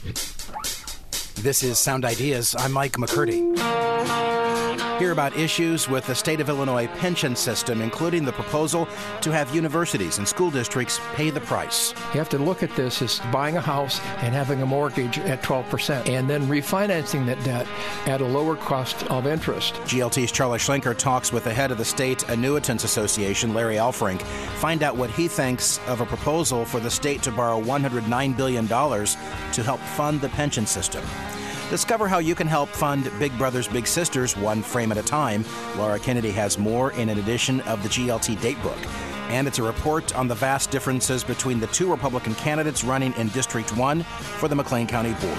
This is Sound Ideas. I'm Mike McCurdy. Hear about issues with the state of Illinois pension system, including the proposal to have universities and school districts pay the price. You have to look at this as buying a house and having a mortgage at 12% and then refinancing that debt at a lower cost of interest. GLT's Charlie Schlenker talks with the head of the State Annuitants Association, Larry Alfrink. Find out what he thinks of a proposal for the state to borrow $109 billion to help fund the pension system. Discover how you can help fund Big Brothers Big Sisters one frame at a time. Laura Kennedy has more in an edition of the GLT Datebook. And it's a report on the vast differences between the two Republican candidates running in District 1 for the McLean County Board.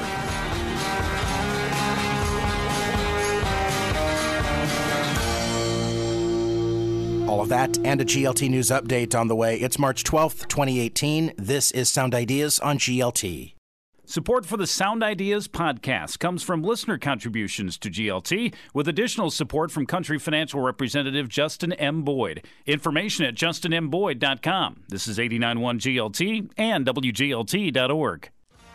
All of that and a GLT News update on the way. It's March 12th, 2018. This is Sound Ideas on GLT. Support for the Sound Ideas podcast comes from listener contributions to GLT, with additional support from Country Financial Representative Justin M. Boyd. Information at justinmboyd.com. This is 89.1 GLT and WGLT.org.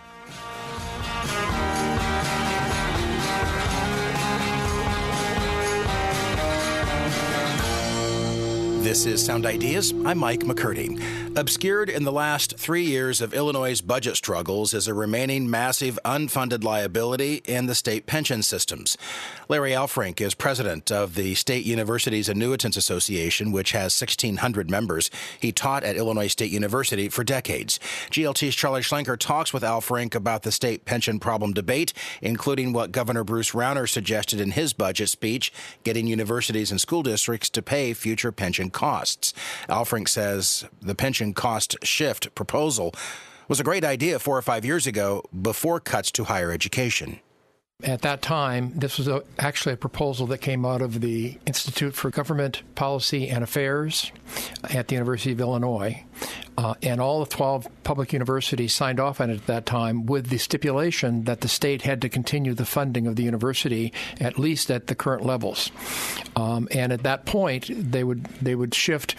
This is Sound Ideas. I'm Mike McCurdy. Obscured in the last 3 years of Illinois' budget struggles is a remaining massive unfunded liability in the state pension systems. Larry Alfrink is president of the State Universities Annuitants Association, which has 1,600 members. He taught at Illinois State University for decades. GLT's Charlie Schlenker talks with Alfrink about the state pension problem debate, including what Governor Bruce Rauner suggested in his budget speech, getting universities and school districts to pay future pension costs. Alfrink says the pension cost shift proposal was a great idea 4 or 5 years ago before cuts to higher education. At that time, this was actually a proposal that came out of the Institute for Government Policy and Affairs at the University of Illinois. And all the 12 public universities signed off on it at that time with the stipulation that the state had to continue the funding of the university, at least at the current levels. And at that point, they would shift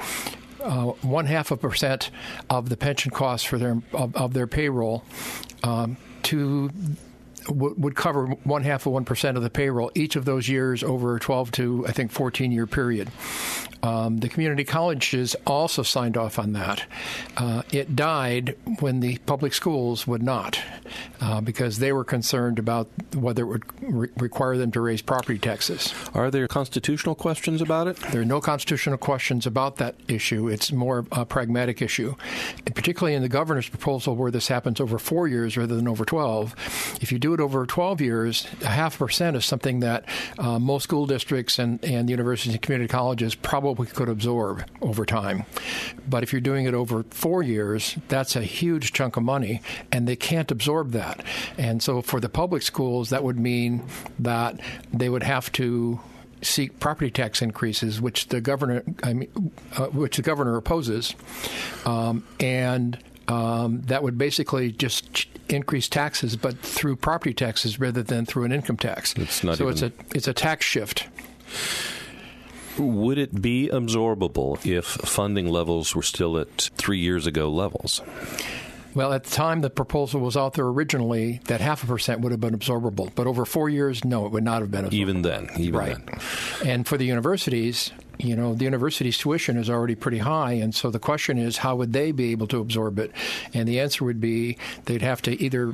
0.5% of the pension costs for their payroll to would cover 0.5% of the payroll each of those years over a 12 to, I think, 14-year period. The community colleges also signed off on that. It died when the public schools would not, because they were concerned about whether it would require them to raise property taxes. Are there constitutional questions about it? There are no constitutional questions about that issue. It's more a pragmatic issue. And particularly in the governor's proposal, where this happens over 4 years rather than over 12, if you do it over 12 years, 0.5% is something that most school districts and universities and community colleges probably could absorb over time. But if you're doing it over 4 years, that's a huge chunk of money, and they can't absorb that. And so for the public schools, that would mean that they would have to seek property tax increases, which the governor opposes, and that would basically just increase taxes, but through property taxes rather than through an income tax. It's a tax shift. Would it be absorbable if funding levels were still at 3 years ago levels? Well, at the time the proposal was out there originally, that 0.5% would have been absorbable. But over 4 years, no, it would not have been absorbable. Even then. And for the universities, the university's tuition is already pretty high, and so the question is, how would they be able to absorb it? And the answer would be they'd have to either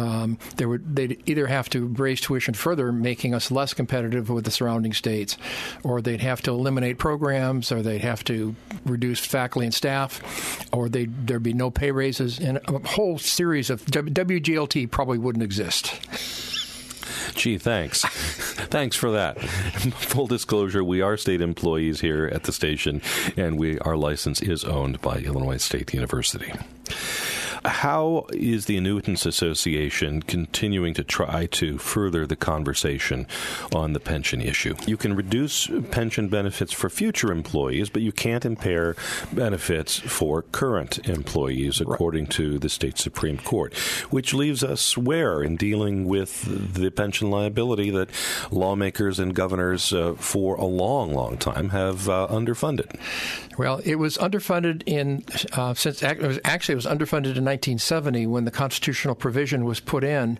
have to raise tuition further, making us less competitive with the surrounding states, or they'd have to eliminate programs, or they'd have to reduce faculty and staff, or there'd be no pay raises, and a whole series of WGLT probably wouldn't exist. Gee, thanks. Thanks for that. Full disclosure, we are state employees here at the station, and our license is owned by Illinois State University. How is the Annuitants Association continuing to try to further the conversation on the pension issue? You can reduce pension benefits for future employees, but you can't impair benefits for current employees, according to the state Supreme Court, which leaves us where in dealing with the pension liability that lawmakers and governors for a long, long time have underfunded? Well, it was underfunded it was underfunded in 1970 when the constitutional provision was put in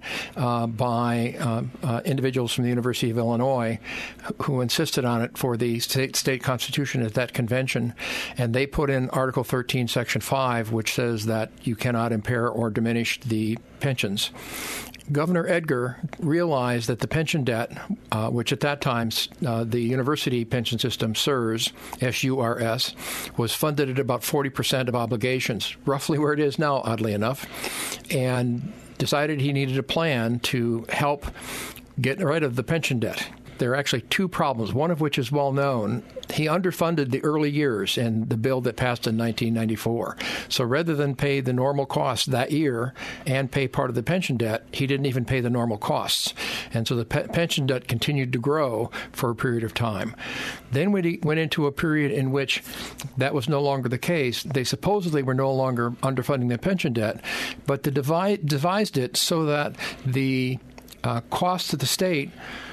by individuals from the University of Illinois who insisted on it for the state constitution at that convention. And they put in Article 13, Section 5, which says that you cannot impair or diminish the pensions. Governor Edgar realized that the pension debt, which at that time the university pension system, SURS, S-U-R-S, was funded at about 40% of obligations, roughly where it is now, oddly enough, and decided he needed a plan to help get rid of the pension debt. There are actually two problems, one of which is well known. He underfunded the early years in the bill that passed in 1994. So rather than pay the normal costs that year and pay part of the pension debt, he didn't even pay the normal costs. And so the pension debt continued to grow for a period of time. Then we went into a period in which that was no longer the case. They supposedly were no longer underfunding the pension debt, but they devised it so that the cost to the state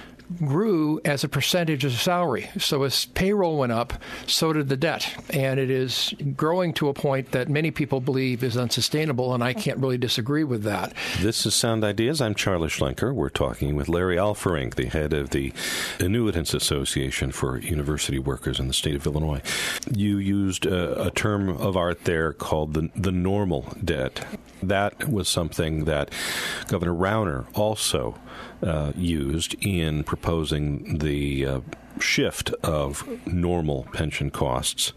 grew as a percentage of salary. So as payroll went up, so did the debt. And it is growing to a point that many people believe is unsustainable, and I can't really disagree with that. This is Sound Ideas. I'm Charlie Schlenker. We're talking with Larry Alferink, the head of the Annuitants Association for University Workers in the state of Illinois. You used a term of art there called the normal debt. That was something that Governor Rauner also used in proposing the shift of normal pension costs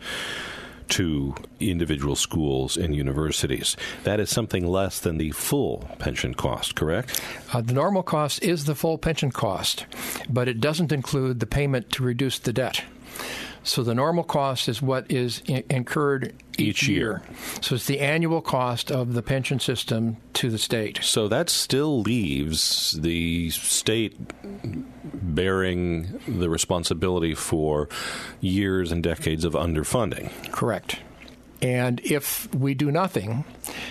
to individual schools and universities. That is something less than the full pension cost, correct? The normal cost is the full pension cost, but it doesn't include the payment to reduce the debt. So the normal cost is what is incurred each year. So it's the annual cost of the pension system to the state. So that still leaves the state bearing the responsibility for years and decades of underfunding. Correct. And if we do nothing,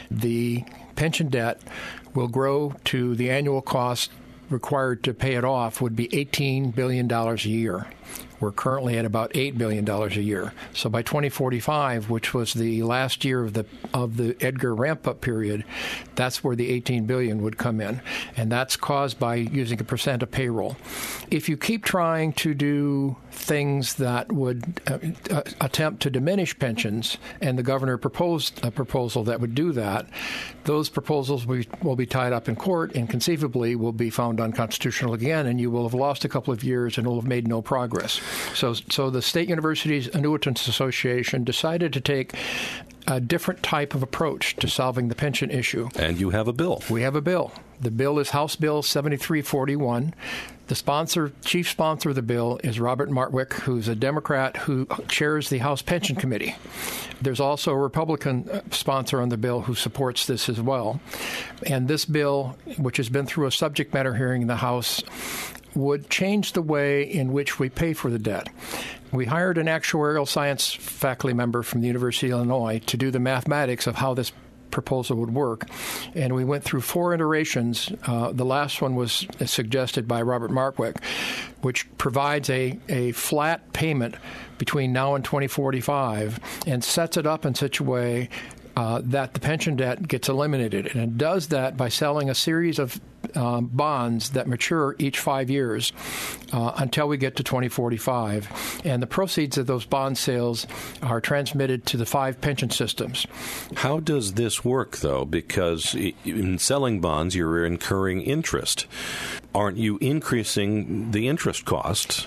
the pension debt will grow to the annual cost required to pay it off would be $18 billion a year. We're currently at about $8 billion a year. So by 2045, which was the last year of the Edgar ramp-up period, that's where the $18 billion would come in. And that's caused by using a percent of payroll. If you keep trying to do things that would attempt to diminish pensions, and the governor proposed a proposal that would do that, those proposals will be tied up in court and conceivably will be found unconstitutional again, and you will have lost a couple of years and will have made no progress. So the State Universities Annuitants Association decided to take a different type of approach to solving the pension issue. And you have a bill. We have a bill. The bill is House Bill 7341. The chief sponsor of the bill is Robert Martwick, who's a Democrat who chairs the House Pension Committee. There's also a Republican sponsor on the bill who supports this as well. And this bill, which has been through a subject matter hearing in the House, would change the way in which we pay for the debt. We hired an actuarial science faculty member from the University of Illinois to do the mathematics of how this proposal would work, and we went through 4 iterations. The last one was suggested by Robert Martwick, which provides a flat payment between now and 2045 and sets it up in such a way that the pension debt gets eliminated. And it does that by selling a series of bonds that mature each 5 years until we get to 2045. And the proceeds of those bond sales are transmitted to the 5 pension systems. How does this work, though? Because in selling bonds, you're incurring interest. Aren't you increasing the interest costs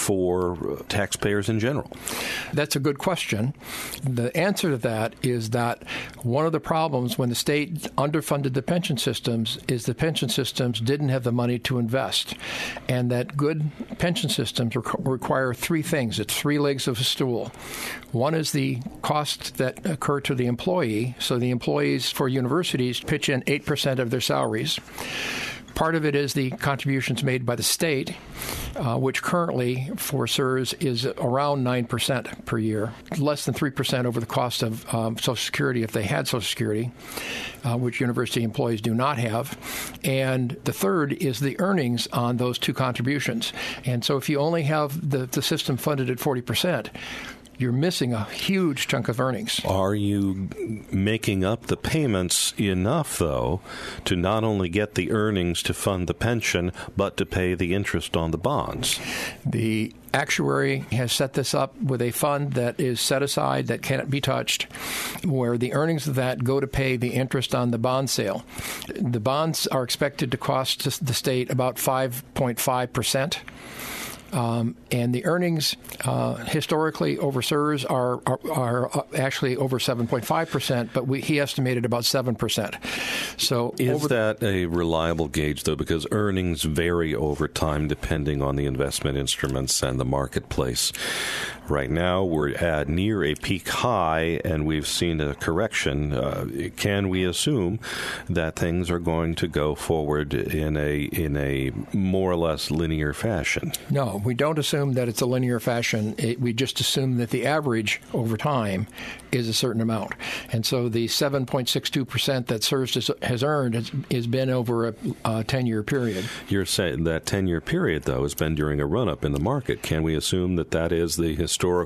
for taxpayers in general? That's a good question. The answer to that is that one of the problems when the state underfunded the pension systems is the pension systems didn't have the money to invest, and that good pension systems require 3 things. It's 3 legs of a stool. One is the cost that occur to the employee. So the employees for universities pitch in 8% of their salaries. Part of it is the contributions made by the state, which currently for SURS is around 9% per year, less than 3% over the cost of Social Security if they had Social Security, which university employees do not have. And the third is the earnings on those 2 contributions. And so if you only have the system funded at 40%, you're missing a huge chunk of earnings. Are you making up the payments enough, though, to not only get the earnings to fund the pension, but to pay the interest on the bonds? The actuary has set this up with a fund that is set aside that cannot be touched, where the earnings of that go to pay the interest on the bond sale. The bonds are expected to cost the state about 5.5%. And the earnings historically over CSRS are actually over 7.5%, but he estimated about 7%. So is that a reliable gauge, though? Because earnings vary over time depending on the investment instruments and the marketplace. Right now, we're at near a peak high, and we've seen a correction. Can we assume that things are going to go forward in a more or less linear fashion? No, we don't assume that it's a linear fashion. We just assume that the average over time is a certain amount. And so the 7.62% that CSRS has earned has been over a 10-year period. You're saying that 10-year period, though, has been during a run-up in the market. Can we assume that that is the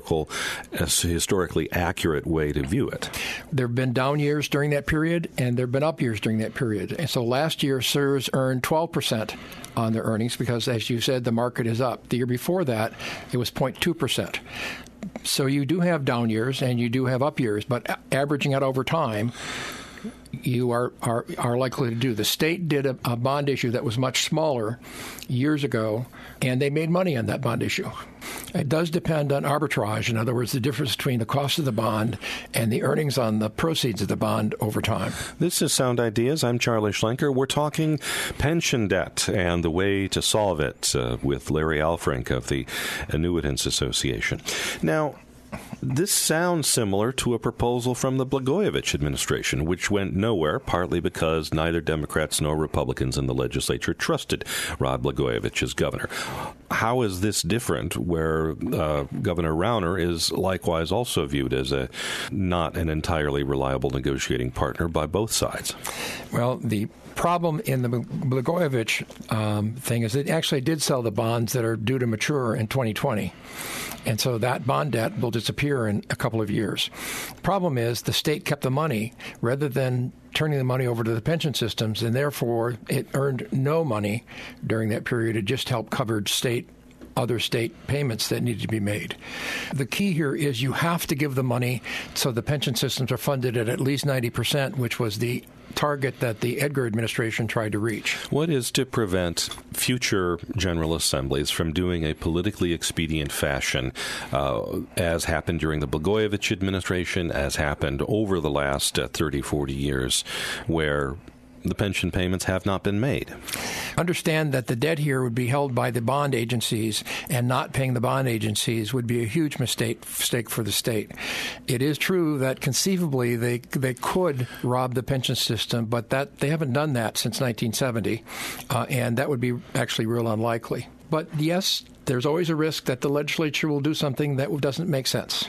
historically accurate way to view it? There have been down years during that period, and there have been up years during that period. And so last year, CSRS earned 12% on their earnings because, as you said, the market is up. The year before that, it was 0.2%. So you do have down years and you do have up years, but averaging out over time, you are likely to do. The state did a bond issue that was much smaller years ago, and they made money on that bond issue. It does depend on arbitrage. In other words, the difference between the cost of the bond and the earnings on the proceeds of the bond over time. This is Sound Ideas. I'm Charlie Schlenker. We're talking pension debt and the way to solve it with Larry Alfrink of the Annuitants Association. Now, this sounds similar to a proposal from the Blagojevich administration, which went nowhere, partly because neither Democrats nor Republicans in the legislature trusted Rod Blagojevich as governor. How is this different, where Governor Rauner is likewise also viewed as not an entirely reliable negotiating partner by both sides? Well, the problem in the Blagojevich thing is it actually did sell the bonds that are due to mature in 2020. And so that bond debt will disappear in a couple of years. The problem is the state kept the money rather than turning the money over to the pension systems, and therefore it earned no money during that period. It just helped cover other state payments that needed to be made. The key here is you have to give the money so the pension systems are funded at least 90%, which was the target that the Edgar administration tried to reach. What is to prevent future General Assemblies from doing a politically expedient fashion, as happened during the Blagojevich administration, as happened over the last 30, 40 years, where the pension payments have not been made? Understand that the debt here would be held by the bond agencies, and not paying the bond agencies would be a huge mistake for the state. It is true that conceivably they could rob the pension system, but they haven't done that since 1970, and that would be actually real unlikely. But yes, there's always a risk that the legislature will do something that doesn't make sense.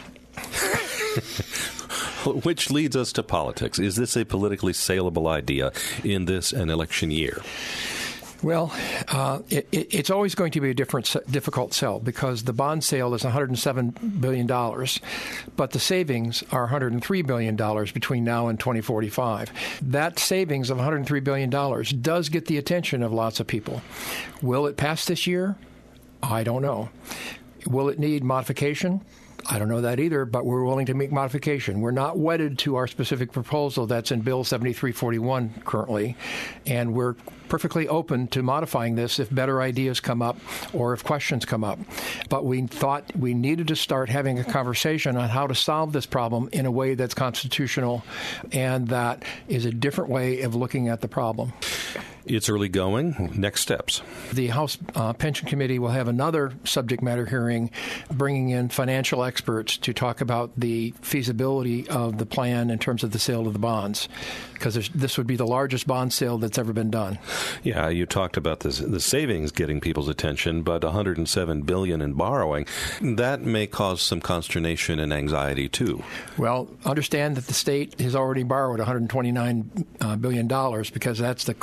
Which leads us to politics. Is this a politically saleable idea in an election year? Well, it's always going to be a difficult sell because the bond sale is $107 billion, but the savings are $103 billion between now and 2045. That savings of $103 billion does get the attention of lots of people. Will it pass this year? I don't know. Will it need modification? I don't know that either, but we're willing to make modification. We're not wedded to our specific proposal that's in Bill 7341 currently, and we're perfectly open to modifying this if better ideas come up or if questions come up. But we thought we needed to start having a conversation on how to solve this problem in a way that's constitutional and that is a different way of looking at the problem. It's early going. Next steps. The House Pension Committee will have another subject matter hearing bringing in financial experts to talk about the feasibility of the plan in terms of the sale of the bonds, because this would be the largest bond sale that's ever been done. Yeah, you talked about the savings getting people's attention, but $107 billion in borrowing, that may cause some consternation and anxiety too. Well, understand that the state has already borrowed $129 billion because that's the current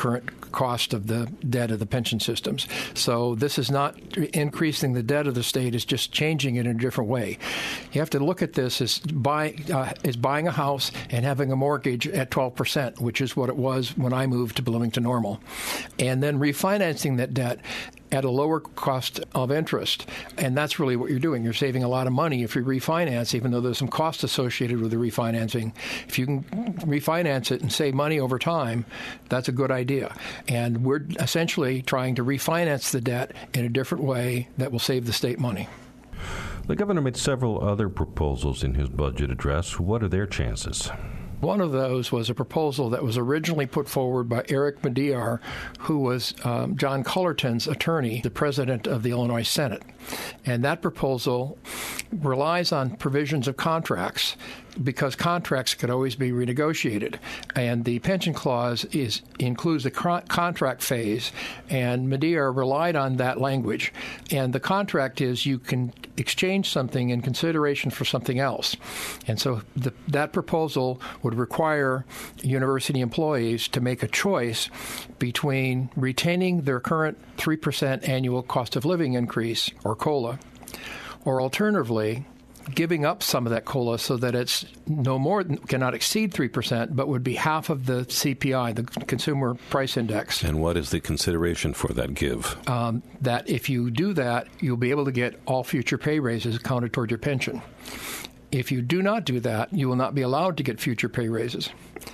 cost of the debt of the pension systems. So this is not increasing the debt of the state, it's just changing it in a different way. You have to look at this as buying a house and having a mortgage at 12%, which is what it was when I moved to Bloomington Normal, and then refinancing that debt at a lower cost of interest. And that's really what you're doing. You're saving a lot of money if you refinance, even though there's some cost associated with the refinancing. If you can refinance it and save money over time, that's a good idea. And we're essentially trying to refinance the debt in a different way that will save the state money. The governor made several other proposals in his budget address. What are their chances? One of those was a proposal that was originally put forward by Eric Medear, who was John Cullerton's attorney, the president of the Illinois Senate. And that proposal relies on provisions of contracts because contracts could always be renegotiated. And the pension clause includes the contract phase, and Medear relied on that language. And the contract is you can exchange something in consideration for something else. And so that proposal would require university employees to make a choice between retaining their current 3% annual cost of living increase, or COLA, or alternatively, giving up some of that COLA so that it's no more, cannot exceed 3%, but would be half of the CPI, the Consumer Price Index. And what is the consideration for that give? That if you do that, you'll be able to get all future pay raises counted toward your pension. If you do not do that, you will not be allowed to get future pay raises.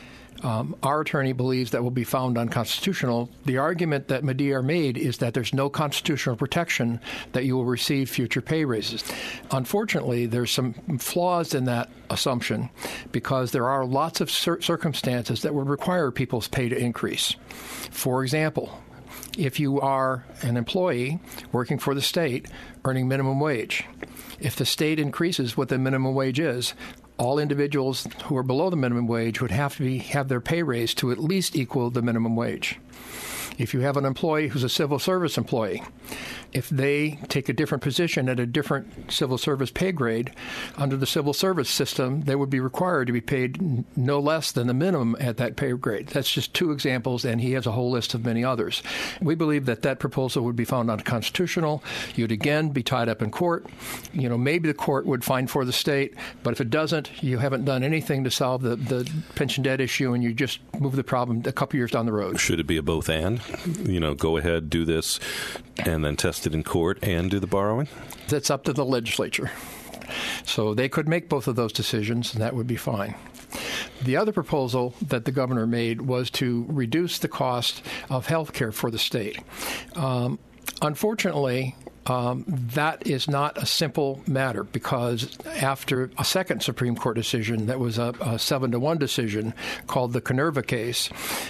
Our attorney believes that will be found unconstitutional. The argument that Medear made is that there's no constitutional protection that you will receive future pay raises. Unfortunately, there's some flaws in that assumption because there are lots of circumstances that would require people's pay to increase. For example, if you are an employee working for the state earning minimum wage, if the state increases what the minimum wage is, all individuals who are below the minimum wage would have their pay raised to at least equal the minimum wage. If you have an employee who's a civil service employee, if they take a different position at a different civil service pay grade, under the civil service system, they would be required to be paid no less than the minimum at that pay grade. That's just two examples, and he has a whole list of many others. We believe that proposal would be found unconstitutional. You'd again be tied up in court. Maybe the court would fine for the state, but if it doesn't, you haven't done anything to solve the pension debt issue, and you just move the problem a couple years down the road. Should it be a both and? Go ahead, do this, and then test it in court and do the borrowing? That's up to the legislature. So they could make both of those decisions, and that would be fine. The other proposal that the governor made was to reduce the cost of health care for the state. Unfortunately, that is not a simple matter because after a second Supreme Court decision that was a 7-1 decision called the Kenerva case,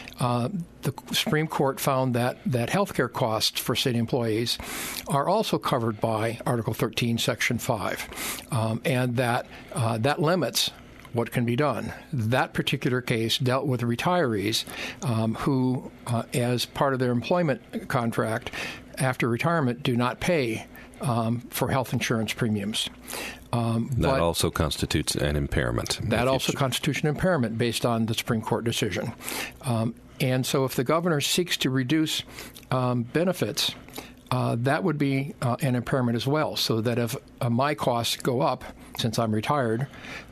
the Supreme Court found that health care costs for state employees are also covered by Article 13, Section 5, and that limits what can be done. That particular case dealt with retirees who, as part of their employment contract, after retirement, do not pay for health insurance premiums. That also constitutes an impairment. That also constitutes an impairment based on the Supreme Court decision. And so if the governor seeks to reduce benefits, that would be an impairment as well, so that if my costs go up, since I'm retired,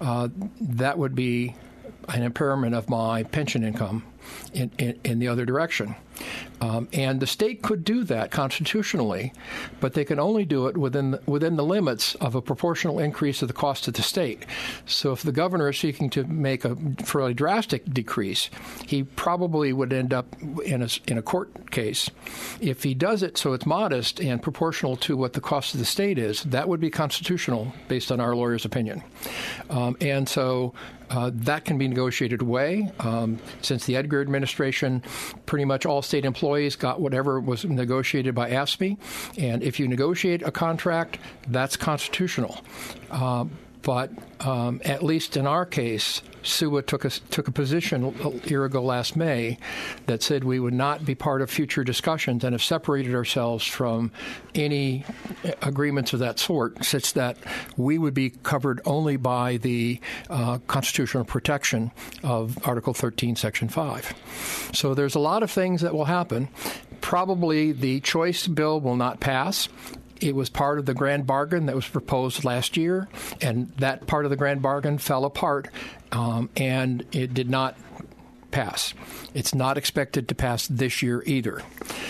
that would be an impairment of my pension income in the other direction. And the state could do that constitutionally, but they can only do it within the limits of a proportional increase of the cost of the state. So if the governor is seeking to make a fairly drastic decrease, he probably would end up in a court case. If he does it so it's modest and proportional to what the cost of the state is, that would be constitutional based on our lawyer's opinion. And so that can be negotiated away. Since the Edgar administration, pretty much all state employees got whatever was negotiated by AFSCME. And if you negotiate a contract, that's constitutional. But at least in our case, SUA took a position a year ago last May that said we would not be part of future discussions and have separated ourselves from any agreements of that sort, such that we would be covered only by the constitutional protection of Article 13, Section 5. So there's a lot of things that will happen. Probably the choice bill will not pass. It was part of the grand bargain that was proposed last year, and that part of the grand bargain fell apart, and it did not pass. It's not expected to pass this year either.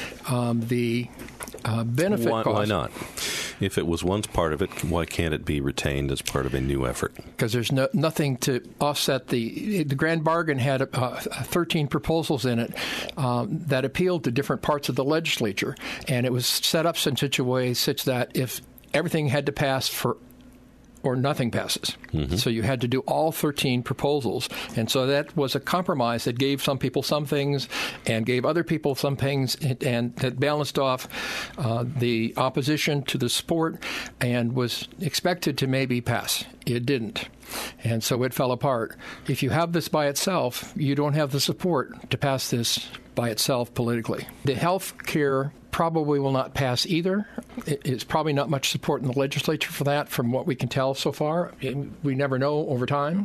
The benefit cost... Why not? If it was once part of it, why can't it be retained as part of a new effort? Because there's nothing to offset the grand bargain had 13 proposals in it that appealed to different parts of the legislature, and it was set up in such a way such that if everything had to pass or nothing passes. Mm-hmm. So you had to do all 13 proposals. And so that was a compromise that gave some people some things and gave other people some things, and that balanced off the opposition to the support and was expected to maybe pass. It didn't. And so it fell apart. If you have this by itself, you don't have the support to pass this by itself politically. The health care probably will not pass either. It's probably not much support in the legislature for that from what we can tell so far. We never know over time.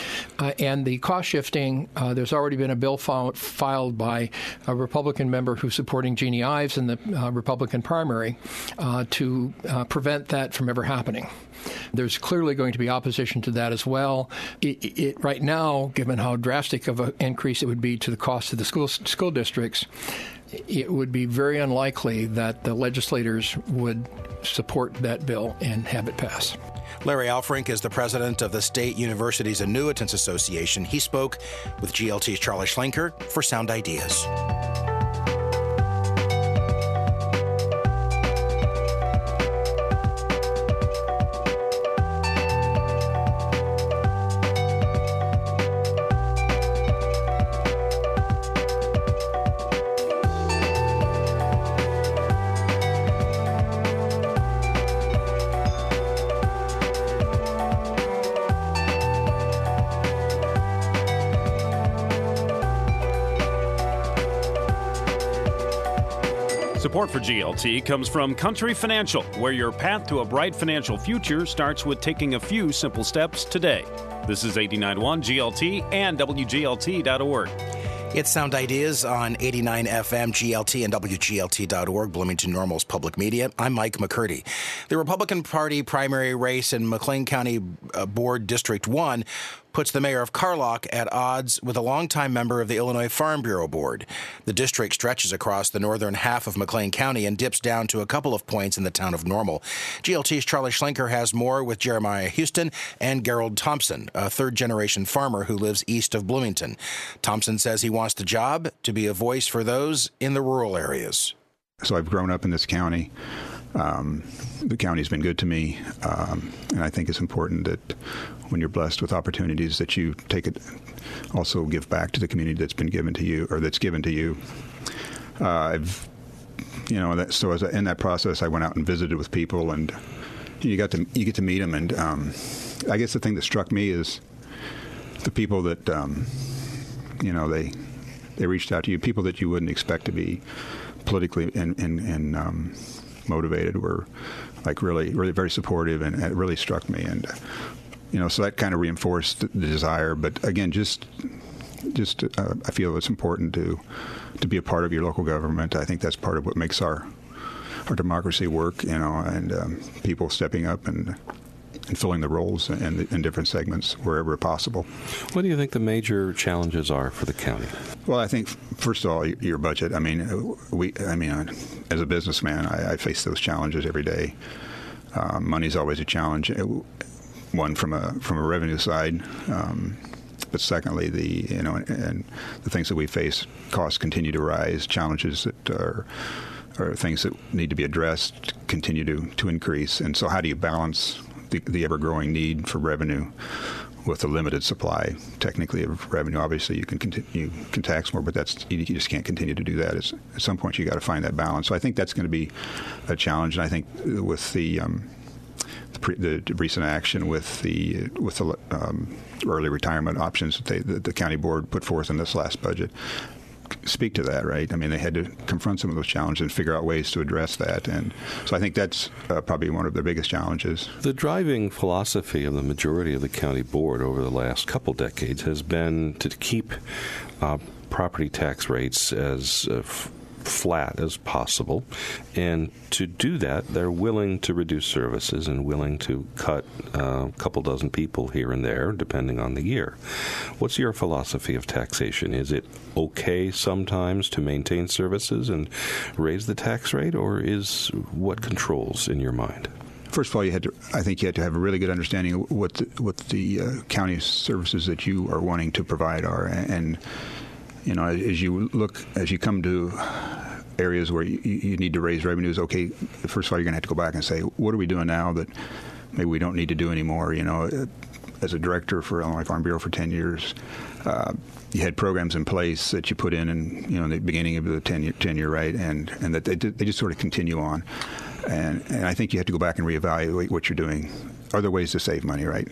And the cost shifting, there's already been a bill filed by a Republican member who's supporting Jeannie Ives in the Republican primary to prevent that from ever happening. There's clearly going to be opposition to that as well. Right now, given how drastic of an increase it would be to the cost of the school districts, it would be very unlikely that the legislators would support that bill and have it pass. Larry Alfrink is the president of the State Universities Annuitants Association. He spoke with GLT's Charlie Schlenker for Sound Ideas. Support for GLT comes from Country Financial, where your path to a bright financial future starts with taking a few simple steps today. This is 89.1 GLT and WGLT.org. It's Sound Ideas on 89 FM, GLT, and WGLT.org, Bloomington Normal's public media. I'm Mike McCurdy. The Republican Party primary race in McLean County Board District 1 puts the mayor of Carlock at odds with a longtime member of the Illinois Farm Bureau Board. The district stretches across the northern half of McLean County and dips down to a couple of points in the town of Normal. GLT's Charlie Schlenker has more with Jeremiah Houston and Gerald Thompson, a third-generation farmer who lives east of Bloomington. Thompson says he wants the job to be a voice for those in the rural areas. So I've grown up in this county. The county's been good to me, and I think it's important that when you're blessed with opportunities that you take it, also give back to the community that's been given to you, or that's given to you. So as in that process, I went out and visited with people, and you get to meet them. And I guess the thing that struck me is the people that they reached out to you, people that you wouldn't expect to be politically and motivated, were like really very supportive, and it really struck me. And so that kind of reinforced the desire. But again, just I feel it's important to be a part of your local government. I think that's part of what makes our democracy work. And people stepping up and filling the roles in different segments wherever possible. What do you think the major challenges are for the county? Well, I think first of all, your budget. I mean, as a businessman, I face those challenges every day. Money's always a challenge. One from a revenue side, but secondly, and the things that we face, costs continue to rise. Challenges that are things that need to be addressed continue to increase. And so, how do you balance the ever-growing need for revenue with a limited supply, technically, of revenue? Obviously, you can tax more, but you just can't continue to do that. At some point, you got to find that balance. So I think that's going to be a challenge. And I think with the the recent action with the early retirement options that the county board put forth in this last budget speak to that, right? I mean, they had to confront some of those challenges and figure out ways to address that. And so I think that's probably one of the biggest challenges. The driving philosophy of the majority of the county board over the last couple decades has been to keep property tax rates as flat as possible, and to do that they're willing to reduce services and willing to cut a couple dozen people here and there depending on the year. What's your philosophy of taxation? Is it okay sometimes to maintain services and raise the tax rate, or is what controls in your mind? First of all, I think you had to have a really good understanding of what the county services that you are wanting to provide are, and as you come to areas where you need to raise revenues, okay, first of all, you're going to have to go back and say, what are we doing now that maybe we don't need to do anymore? As a director for Illinois Farm Bureau for 10 years, you had programs in place that you put in the beginning of the tenure, right, and that they just sort of continue on. And I think you have to go back and reevaluate what you're doing. Are there ways to save money, right?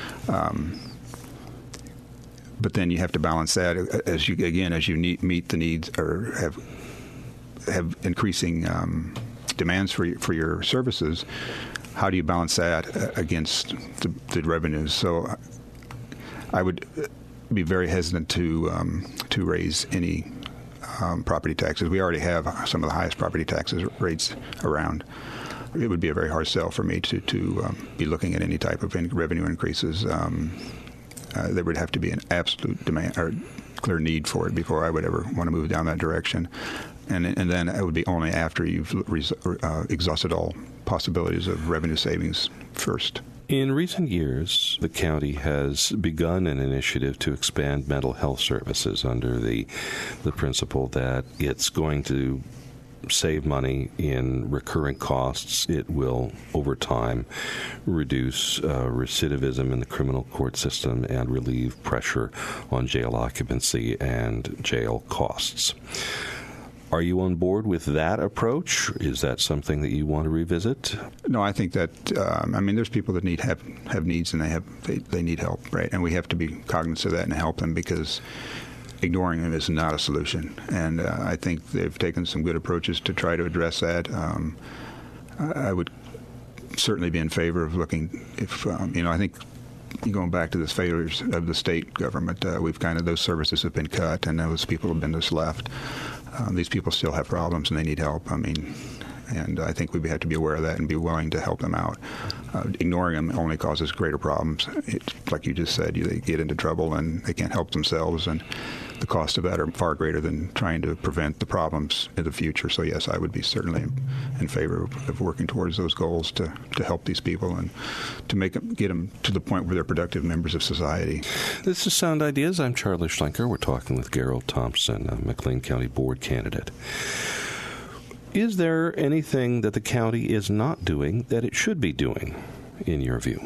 But then you have to balance that as you meet the needs or have increasing demands for your services. How do you balance that against the revenues? So I would be very hesitant to raise any property taxes. We already have some of the highest property taxes rates around. It would be a very hard sell for me to be looking at any type of revenue increases. There would have to be an absolute demand or clear need for it before I would ever want to move down that direction. And then it would be only after you've exhausted all possibilities of revenue savings first. In recent years, the county has begun an initiative to expand mental health services under the principle that it's going to save money in recurring costs. It will, over time, reduce recidivism in the criminal court system and relieve pressure on jail occupancy and jail costs. Are you on board with that approach? Is that something that you want to revisit? No, I think that there's people that have needs and they need help, right? And we have to be cognizant of that and help them, because ignoring them is not a solution. And I think they've taken some good approaches to try to address that. I would certainly be in favor of looking I think going back to the failures of the state government, those services have been cut and those people have been just left. These people still have problems and they need help. And I think we have to be aware of that and be willing to help them out. Ignoring them only causes greater problems. It's like you just said, they get into trouble and they can't help themselves, and the cost of that are far greater than trying to prevent the problems in the future. So yes, I would be certainly in favor of working towards those goals to help these people and to get them to the point where they're productive members of society. This is Sound Ideas. I'm Charlie Schlenker. We're talking with Gerald Thompson, a McLean County Board candidate. Is there anything that the county is not doing that it should be doing, in your view?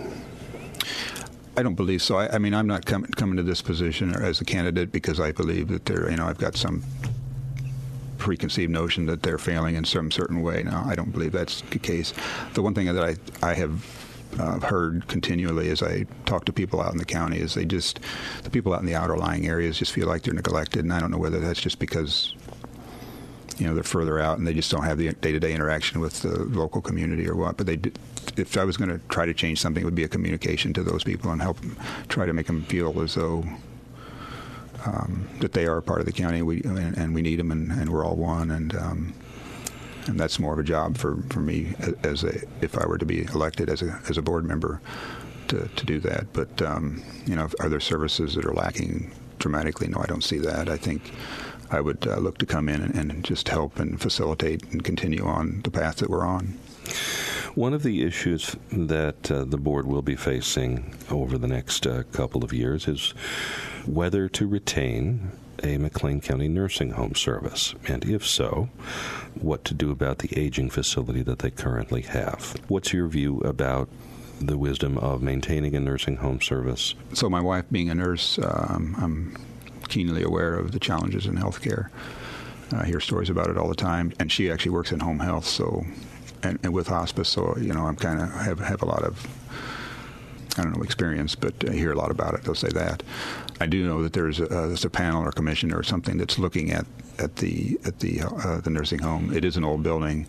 I don't believe so. I'm not coming to this position as a candidate because I believe that I've got some preconceived notion that they're failing in some certain way. No, I don't believe that's the case. The one thing that I have heard continually as I talk to people out in the county is the people out in the outer lying areas just feel like they're neglected, and I don't know whether that's just because they're further out and they just don't have the day-to-day interaction with the local community or what. But if I was going to try to change something, it would be a communication to those people and help them, try to make them feel as though that they are a part of the county and we need them and we're all one. And that's more of a job for me if I were to be elected as a board member to do that. But are there services that are lacking dramatically? No, I don't see that. I think I would look to come in and just help and facilitate and continue on the path that we're on. One of the issues that the board will be facing over the next couple of years is whether to retain a McLean County nursing home service, and if so, what to do about the aging facility that they currently have. What's your view about the wisdom of maintaining a nursing home service? So my wife being a nurse, I'm keenly aware of the challenges in healthcare. I hear stories about it all the time. And she actually works in home health, so and with hospice. So I'm kind of have a lot of, I don't know, experience, but I hear a lot about it. They'll say that. I do know that there's a panel or commission or something that's looking at the nursing home. It is an old building.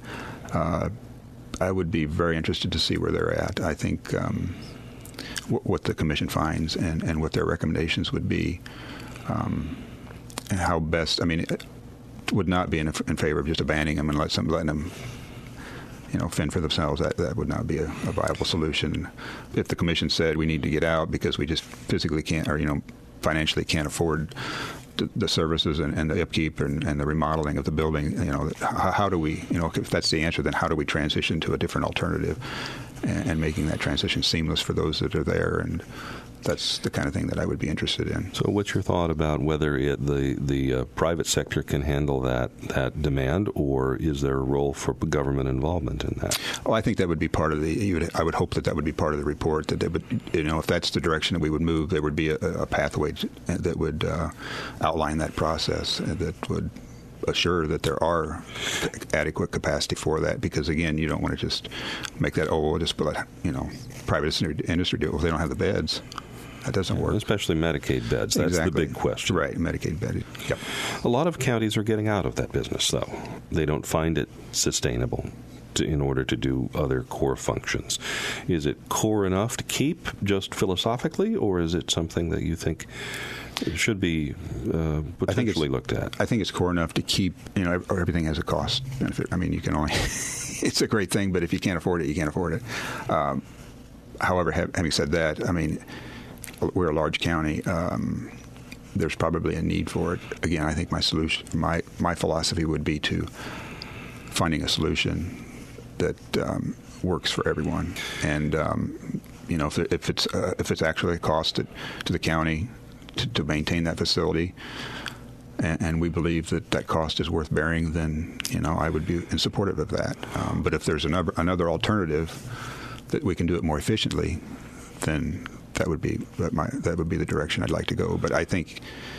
I would be very interested to see where they're at. I think what the commission finds and what their recommendations would be, and how best. I mean, it would not be in favor of just abandoning them and letting them, fend for themselves. That would not be a viable solution. If the commission said we need to get out because we just physically can't, or financially can't afford the services and the upkeep and the remodeling of the building, how do we, if that's the answer, then how do we transition to a different alternative and making that transition seamless for those that are there? And that's the kind of thing that I would be interested in. So what's your thought about whether the private sector can handle that demand, or is there a role for government involvement in that? Oh, I think that would be part of I would hope that would be part of the report, that they would, if that's the direction that we would move, there would be a pathway that would outline that process that would assure that there are adequate capacity for that, because again, you don't want to just make that, we'll just let private industry do it. Well, they don't have the beds. That doesn't work. Especially Medicaid beds. That's exactly the big question. Right, Medicaid beds. Yep. A lot of counties are getting out of that business, though. They don't find it sustainable in order to do other core functions. Is it core enough to keep, just philosophically, or is it something that you think should be potentially looked at? I think it's core enough to keep. Everything has a cost benefit. I mean, you can only. It's a great thing, but if you can't afford it, you can't afford it. However, having said that, I mean, we're a large county. There's probably a need for it. Again, I think my solution, my philosophy would be to finding a solution that works for everyone. And if it's actually a cost to the county to maintain that facility, and we believe that cost is worth bearing, then I would be in support of that. But if there's another alternative that we can do it more efficiently, then that would be the direction I'd like to go. But I think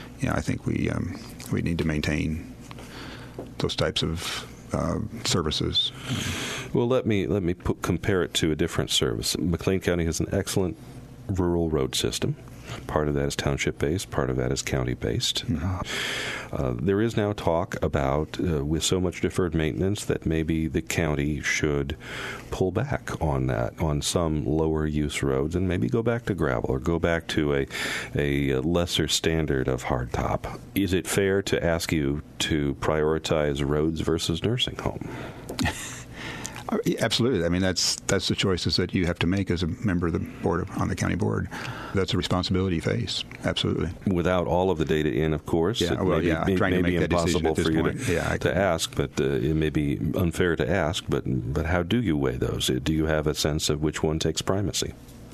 we need to maintain those types of services. Well, let me compare it to a different service. McLean County has an excellent rural road system. Part of that is township-based, part of that is county-based. Mm-hmm. There is now talk about, with so much deferred maintenance, that maybe the county should pull back on that, on some lower-use roads, and maybe go back to gravel or go back to a lesser standard of hardtop. Is it fair to ask you to prioritize roads versus nursing home? Absolutely. I mean, that's the choices that you have to make as a member of the board, on the county board. That's a responsibility you face. Absolutely. Without all of the data in, of course. Yeah, I'm trying to make that decision at this point. To ask, but it may be unfair to ask. But how do you weigh those? Do you have a sense of which one takes primacy?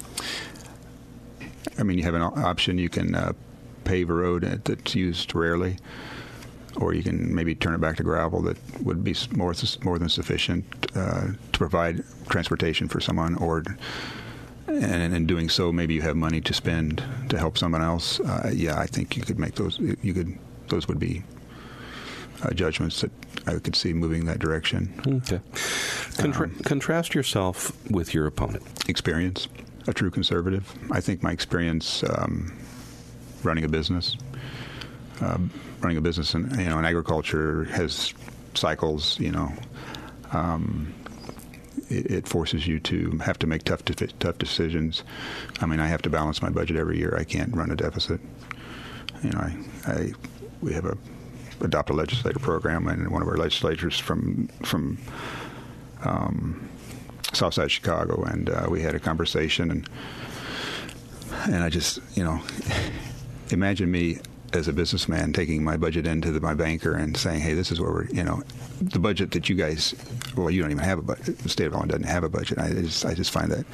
I mean, you have an option. You can pave a road that's used rarely, or you can maybe turn it back to gravel that would be more than sufficient to provide transportation for someone, and in doing so, maybe you have money to spend to help someone else. I think you could make those. Those would be judgments that I could see moving that direction. Okay. Contrast yourself with your opponent. Experience, a true conservative. I think my experience running a business. Running a business in agriculture has cycles. It forces you to have to make tough decisions. I mean, I have to balance my budget every year. I can't run a deficit. We have adopt a legislator program, and one of our legislators from Southside Chicago, and we had a conversation, and I just imagine me as a businessman taking my budget into my banker and saying, hey, this is where we're, the budget that you guys, well, you don't even have a budget. The state of Illinois doesn't have a budget. I just find that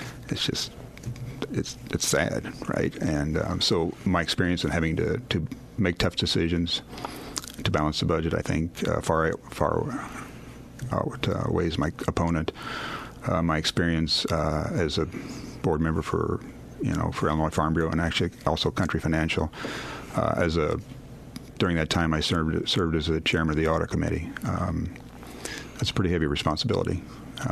it's sad, right? And so my experience in having to make tough decisions to balance the budget, I think, far outweighs my opponent. My experience as a board member for Illinois Farm Bureau, and actually also Country Financial, as a during that time, I served as the chairman of the audit committee. That's a pretty heavy responsibility.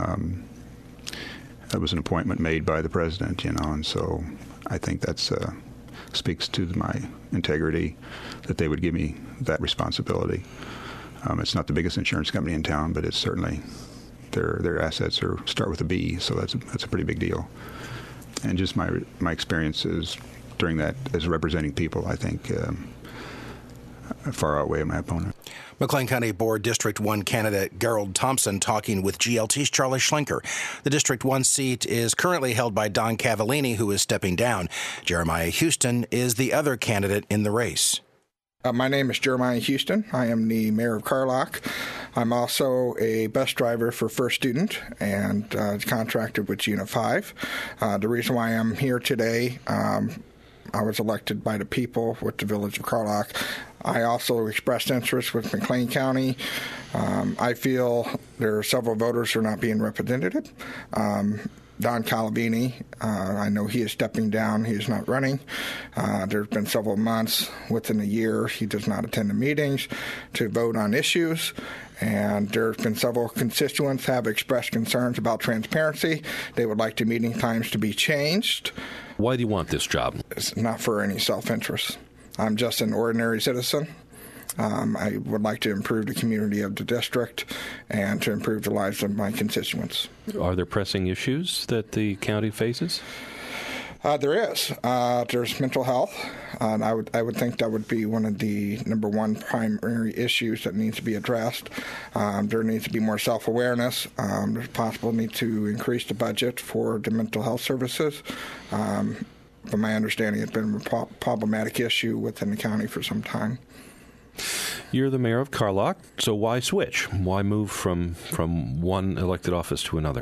That was an appointment made by the president, and so I think that's speaks to my integrity that they would give me that responsibility. It's not the biggest insurance company in town, but it's certainly their assets start with a B, so that's a pretty big deal. And just my experiences during that as representing people, I think far outweigh my opponent. McLean County Board District 1 candidate Gerald Thompson talking with GLT's Charlie Schlenker. The District 1 seat is currently held by Don Cavallini, who is stepping down. Jeremiah Houston is the other candidate in the race. My name is Jeremiah Houston. I am the mayor of Carlock. I'm also a bus driver for First Student and contracted with Unit 5. The reason why I'm here today, I was elected by the people with the village of Carlock. I also expressed interest with McLean County. I feel there are several voters who are not being represented. Don Cavallini, I know he is stepping down. He is not running. There's been several months within a year he does not attend the meetings to vote on issues. And there's been several constituents have expressed concerns about transparency. They would like the meeting times to be changed. Why do you want this job? It's not for any self-interest. I'm just an ordinary citizen. I would like to improve the community of the district and to improve the lives of my constituents. Are there pressing issues that the county faces? There is. There's mental health. And I would think that would be one of the number one primary issues that needs to be addressed. There needs to be more self-awareness. There's possible need to increase the budget for the mental health services. From my understanding, it's been a problematic issue within the county for some time. You're the mayor of Carlock, so why switch? Why move from one elected office to another?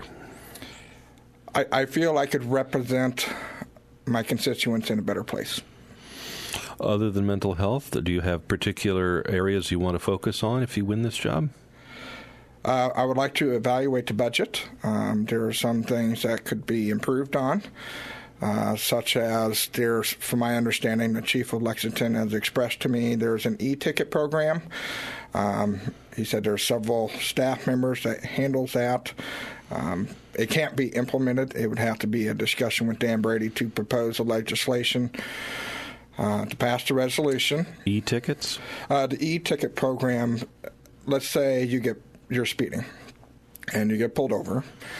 I feel I could represent my constituents in a better place. Other than mental health, do you have particular areas you want to focus on if you win this job? I would like to evaluate the budget. There are some things that could be improved on. Such as there's, from my understanding, the chief of Lexington has expressed to me there's an e-ticket program. He said there's several staff members that handles that. It can't be implemented. It would have to be a discussion with Dan Brady to propose a legislation to pass the resolution. E-tickets? The e-ticket program, let's say you're speeding and you get pulled over.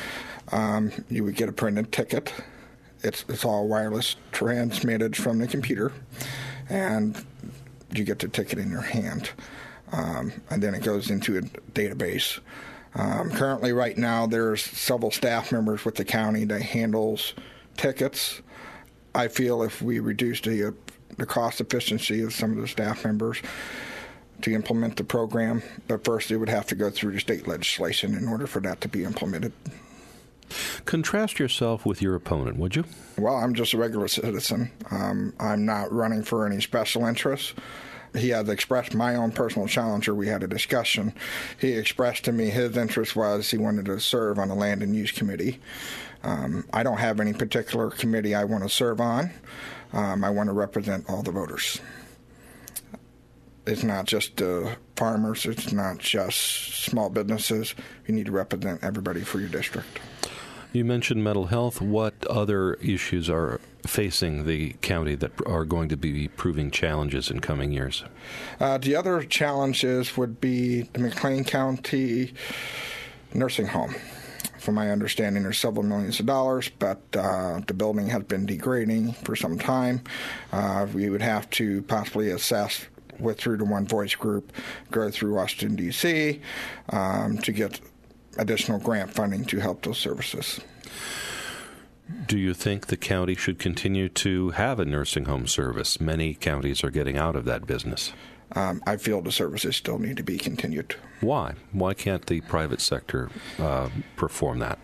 You would get a printed ticket. It's all wireless, transmitted from the computer, and you get the ticket in your hand. And then it goes into a database. Currently, right now, there's several staff members with the county that handles tickets. I feel if we reduce the cost efficiency of some of the staff members to implement the program, but first it would have to go through the state legislation in order for that to be implemented. Contrast yourself with your opponent, would you? Well, I'm just a regular citizen. I'm not running for any special interests. He has expressed my own personal challenger. We had a discussion. He expressed to me his interest was he wanted to serve on the Land and Use Committee. I don't have any particular committee I want to serve on. I want to represent all the voters. It's not just farmers. It's not just small businesses. You need to represent everybody for your district. You mentioned mental health. What other issues are facing the county that are going to be proving challenges in coming years? The other challenges would be the McLean County nursing home. From my understanding, there's several millions of dollars, but the building has been degrading for some time. We would have to possibly assess through the One Voice group, go through Washington, D.C., to get additional grant funding to help those services. Do you think the county should continue to have a nursing home service? Many counties are getting out of that business. I feel the services still need to be continued. Why? Why can't the private sector perform that?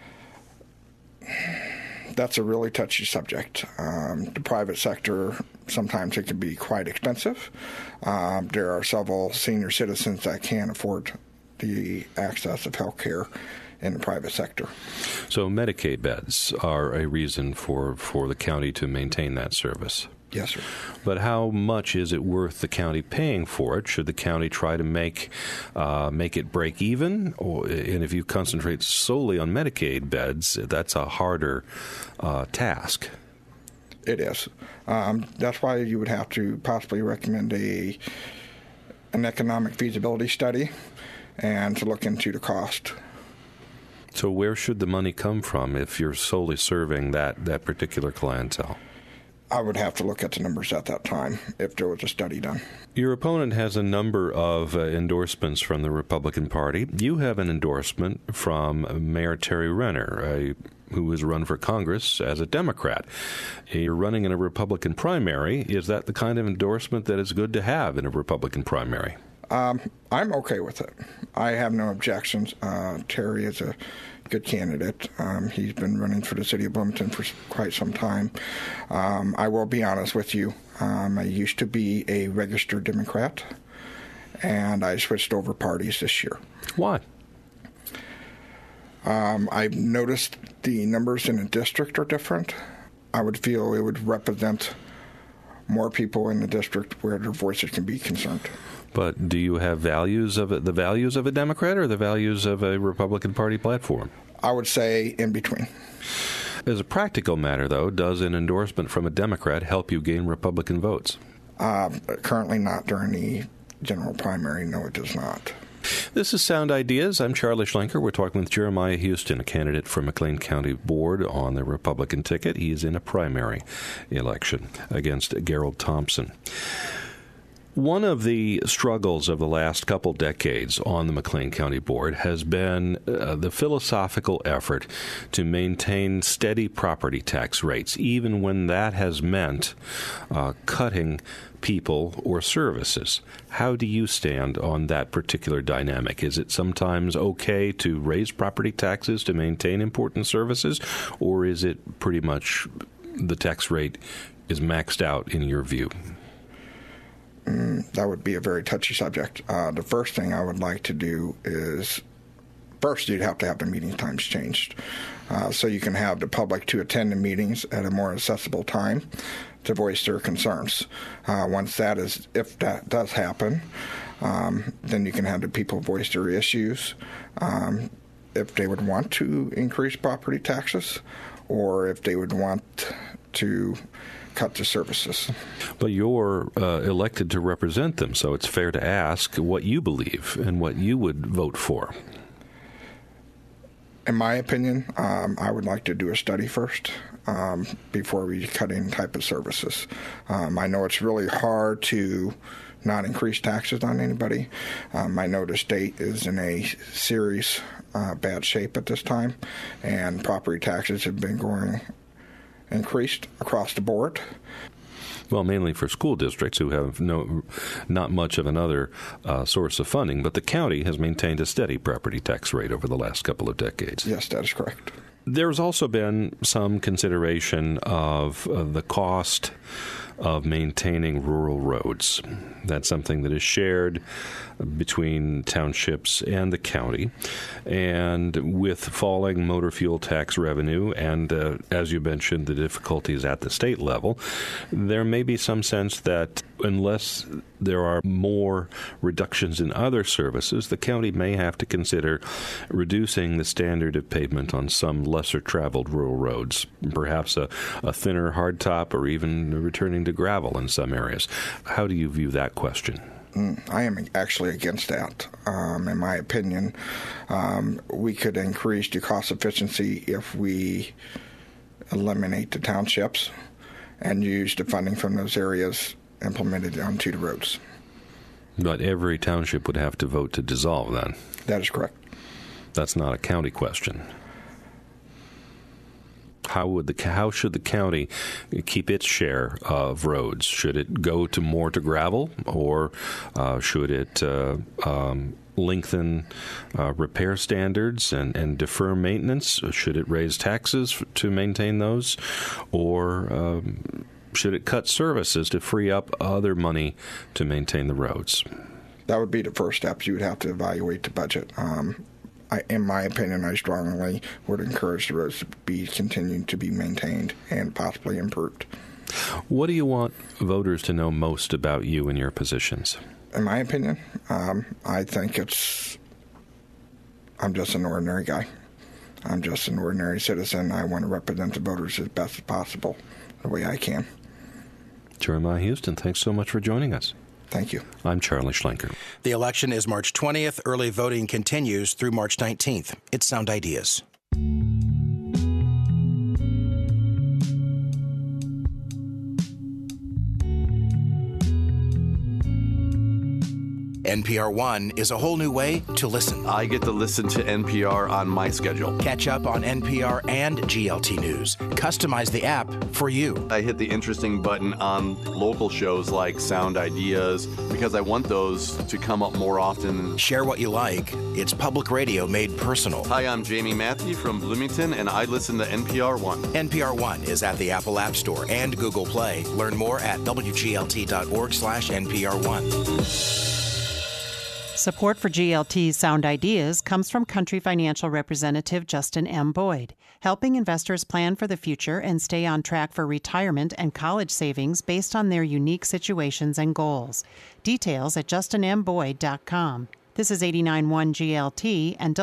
That's a really touchy subject. The private sector, sometimes it can be quite expensive. There are several senior citizens that can't afford the access of health care in the private sector. So Medicaid beds are a reason for the county to maintain that service? Yes, sir. But how much is it worth the county paying for it? Should the county try to make it break even? And if you concentrate solely on Medicaid beds, that's a harder task. It is. That's why you would have to possibly recommend an economic feasibility study and to look into the cost. So where should the money come from if you're solely serving that particular clientele? I would have to look at the numbers at that time if there was a study done. Your opponent has a number of endorsements from the Republican Party. You have an endorsement from Mayor Terry Renner, who has run for Congress as a Democrat. You're running in a Republican primary. Is that the kind of endorsement that is good to have in a Republican primary? I'm okay with it. I have no objections. Terry is a good candidate. He's been running for the city of Bloomington for quite some time. I will be honest with you. I used to be a registered Democrat, and I switched over parties this year. Why? I've noticed the numbers in the district are different. I would feel it would represent more people in the district where their voices can be concerned. But do you have the values of a Democrat or the values of a Republican Party platform? I would say in between. As a practical matter, though, does an endorsement from a Democrat help you gain Republican votes? Currently not during the general primary. No, it does not. This is Sound Ideas. I'm Charlie Schlenker. We're talking with Jeremiah Houston, a candidate for McLean County Board on the Republican ticket. He is in a primary election against Gerald Thompson. One of the struggles of the last couple decades on the McLean County Board has been the philosophical effort to maintain steady property tax rates, even when that has meant cutting people or services. How do you stand on that particular dynamic? Is it sometimes okay to raise property taxes to maintain important services, or is it pretty much the tax rate is maxed out in your view? That would be a very touchy subject. The first thing I would like to do is, first you'd have to have the meeting times changed so you can have the public to attend the meetings at a more accessible time to voice their concerns. If that does happen, then you can have the people voice their issues if they would want to increase property taxes or if they would want to cut the services. But you're elected to represent them, so it's fair to ask what you believe and what you would vote for. In my opinion, I would like to do a study first before we cut any type of services. I know it's really hard to not increase taxes on anybody. I know the state is in a serious bad shape at this time, and property taxes have been increased across the board. Well, mainly for school districts who have not much of another source of funding, but the county has maintained a steady property tax rate over the last couple of decades. Yes, that is correct. There's also been some consideration of the cost of maintaining rural roads. That's something that is shared between townships and the county. And with falling motor fuel tax revenue and, as you mentioned, the difficulties at the state level, there may be some sense that unless there are more reductions in other services, the county may have to consider reducing the standard of pavement on some lesser-traveled rural roads, perhaps a thinner hardtop or even returning to gravel in some areas. How do you view that question? I am actually against that. In my opinion, we could increase the cost efficiency if we eliminate the townships and use the funding from those areas implemented onto the roads. But every township would have to vote to dissolve then. That is correct. That's not a county question. How should the county keep its share of roads? Should it go to more to gravel, or should it lengthen repair standards and defer maintenance? Should it raise taxes to maintain those, or should it cut services to free up other money to maintain the roads? That would be the first step. You would have to evaluate the budget. In my opinion, I strongly would encourage the roads to be continuing to be maintained and possibly improved. What do you want voters to know most about you and your positions? In my opinion, I think I'm just an ordinary guy. I'm just an ordinary citizen. I want to represent the voters as best as possible, the way I can. Jeremiah Houston, thanks so much for joining us. Thank you. I'm Charlie Schlenker. The election is March 20th. Early voting continues through March 19th. It's Sound Ideas. NPR One is a whole new way to listen. I get to listen to NPR on my schedule. Catch up on NPR and GLT News. Customize the app for you. I hit the interesting button on local shows like Sound Ideas because I want those to come up more often. Share what you like. It's public radio made personal. Hi, I'm Jamie Matthew from Bloomington, and I listen to NPR One. NPR One is at the Apple App Store and Google Play. Learn more at wglt.org/NPR1. Support for GLT's Sound Ideas comes from Country Financial Representative Justin M. Boyd, helping investors plan for the future and stay on track for retirement and college savings based on their unique situations and goals. Details at justinmboyd.com. This is 89.1 GLT and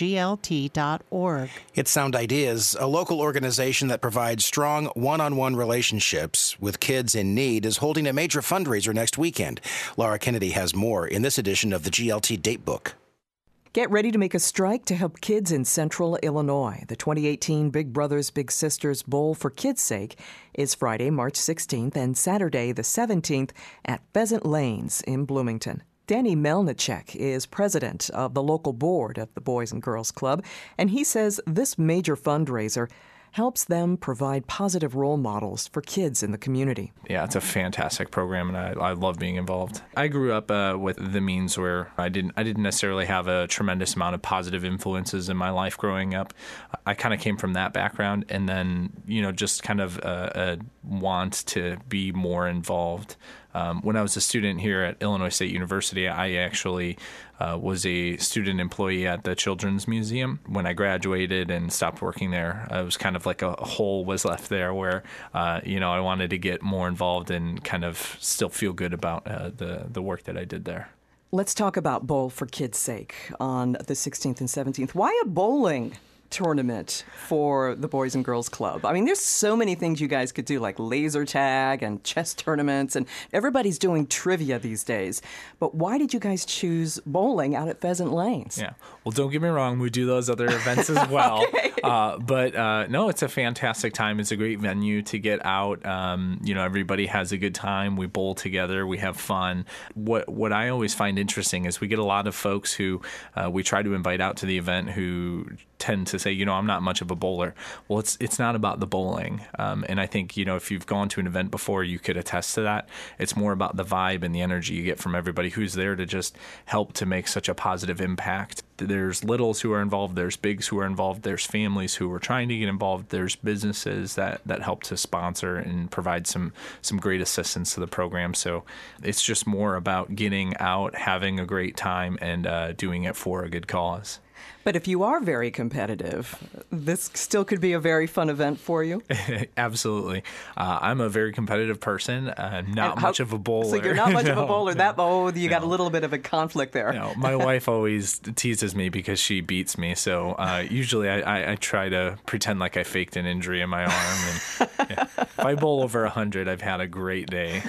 WGLT.org. It's Sound Ideas, a local organization that provides strong one-on-one relationships with kids in need, is holding a major fundraiser next weekend. Laura Kennedy has more in this edition of the GLT Datebook. Get ready to make a strike to help kids in Central Illinois. The 2018 Big Brothers Big Sisters Bowl for Kids' Sake is Friday, March 16th and Saturday, the 17th at Pheasant Lanes in Bloomington. Danny Melnichek is president of the local board of the Boys and Girls Club, and he says this major fundraiser helps them provide positive role models for kids in the community. Yeah, it's a fantastic program, and I love being involved. I grew up with the means where I didn't necessarily have a tremendous amount of positive influences in my life growing up. I kind of came from that background, and then just kind of a want to be more involved. When I was a student here at Illinois State University, I actually was a student employee at the Children's Museum. When I graduated and stopped working there, it was kind of like a hole was left there where, I wanted to get more involved and kind of still feel good about the work that I did there. Let's talk about Bowl for Kids' Sake on the 16th and 17th. Why a bowling tournament for the Boys and Girls Club? I mean, there's so many things you guys could do, like laser tag and chess tournaments, and everybody's doing trivia these days. But why did you guys choose bowling out at Pheasant Lanes? Yeah. Well, don't get me wrong. We do those other events as well. Okay. But no, it's a fantastic time. It's a great venue to get out. Everybody has a good time. We bowl together. We have fun. What I always find interesting is we get a lot of folks who we try to invite out to the event who tend to say, I'm not much of a bowler. Well, it's not about the bowling. And I think, if you've gone to an event before, you could attest to that. It's more about the vibe and the energy you get from everybody who's there to just help to make such a positive impact. There's littles who are involved. There's bigs who are involved. There's families who are trying to get involved. There's businesses that help to sponsor and provide some great assistance to the program. So it's just more about getting out, having a great time, and doing it for a good cause. But if you are very competitive, this still could be a very fun event for you. Absolutely. I'm a very competitive person. Not much of a bowler. So you're not much of a bowler. You got a little bit of a conflict there. No, my wife always teases me because she beats me. So usually I try to pretend like I faked an injury in my arm. And if I bowl over 100, I've had a great day.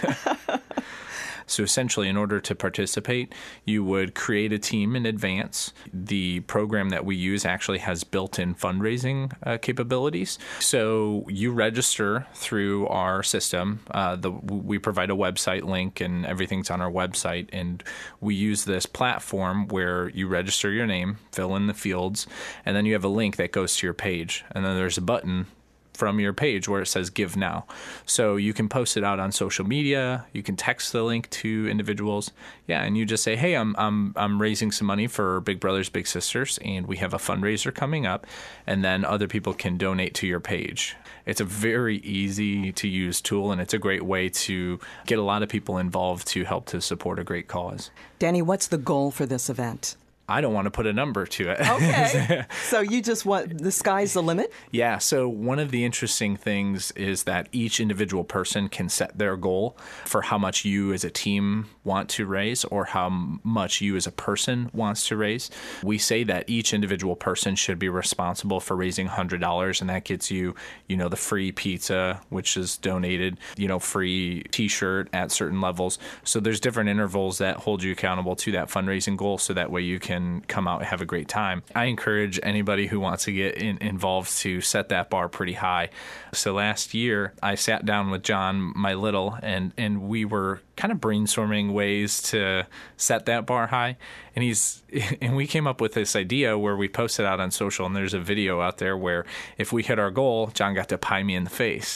So essentially, in order to participate, you would create a team in advance. The program that we use actually has built-in fundraising capabilities. So you register through our system. We provide a website link, and everything's on our website. And we use this platform where you register your name, fill in the fields, and then you have a link that goes to your page. And then there's a button from your page where it says Give Now. So you can post it out on social media, you can text the link to individuals. Yeah, and you just say, hey, I'm raising some money for Big Brothers Big Sisters, and we have a fundraiser coming up, and then other people can donate to your page. It's a very easy to use tool, and it's a great way to get a lot of people involved to help to support a great cause. Danny, what's the goal for this event? I don't want to put a number to it. Okay. So you just want the sky's the limit? Yeah. So one of the interesting things is that each individual person can set their goal for how much you as a team want to raise or how much you as a person wants to raise. We say that each individual person should be responsible for raising $100, and that gets you, the free pizza, which is donated, free T-shirt at certain levels. So there's different intervals that hold you accountable to that fundraising goal, so that way you can come out and have a great time. I encourage anybody who wants to get involved to set that bar pretty high. So last year, I sat down with John, my little, and we were kind of brainstorming ways to set that bar high. And we came up with this idea where we posted out on social, and there's a video out there where if we hit our goal, John got to pie me in the face.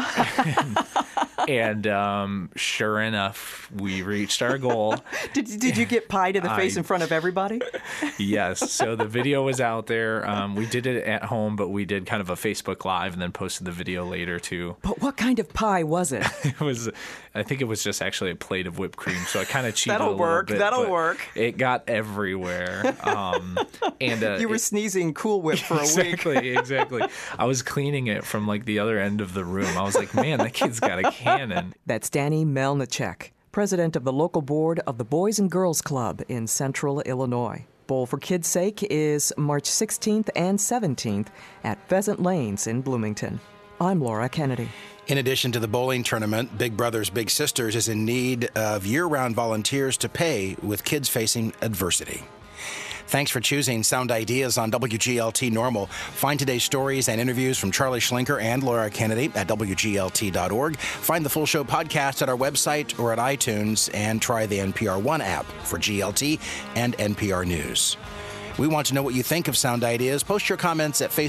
And sure enough, we reached our goal. Did you get pie to the face in front of everybody? Yes. So the video was out there. We did it at home, but we did kind of a Facebook Live and then posted the video later too. But what kind of pie was it? I think it was just actually a plate of whipped cream. So I kind of cheated That'll a little bit. That'll work. It got everywhere. And you were sneezing Cool Whip for a week. Exactly. I was cleaning it from like the other end of the room. I was like, man, that kid's got a cannon. That's Danny Melnichek, president of the local board of the Boys and Girls Club in Central Illinois. Bowl for Kids' Sake is March 16th and 17th at Pheasant Lanes in Bloomington. I'm Laura Kennedy. In addition to the bowling tournament, Big Brothers Big Sisters is in need of year-round volunteers to pay with kids facing adversity. Thanks for choosing Sound Ideas on WGLT Normal. Find today's stories and interviews from Charlie Schlinker and Laura Kennedy at WGLT.org. Find the full show podcast at our website or at iTunes, and try the NPR One app for GLT and NPR News. We want to know what you think of Sound Ideas. Post your comments at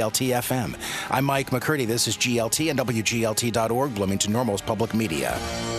facebook.com/WGLTFM. I'm Mike McCurdy. This is GLT and WGLT.org, Bloomington Normal's public media.